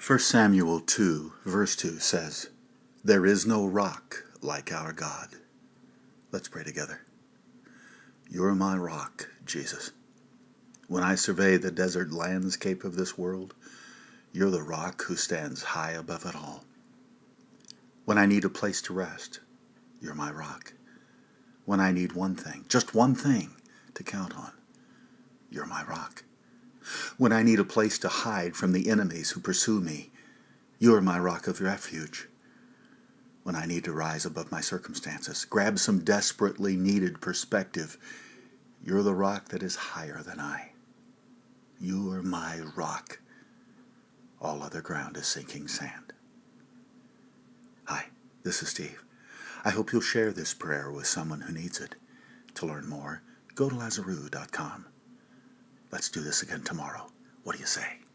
1 Samuel 2, verse 2 says, "There is no rock like our God." Let's pray together. You're my rock, Jesus. When I survey the desert landscape of this world, you're the rock who stands high above it all. When I need a place to rest, you're my rock. When I need one thing, just one thing, to count on, you're my rock. When I need a place to hide from the enemies who pursue me, you're my rock of refuge. When I need to rise above my circumstances, grab some desperately needed perspective, you're the rock that is higher than I. You're my rock. All other ground is sinking sand. Hi, this is Steve. I hope you'll share this prayer with someone who needs it. To learn more, go to Lazaroo.com. Let's do this again tomorrow. What do you say?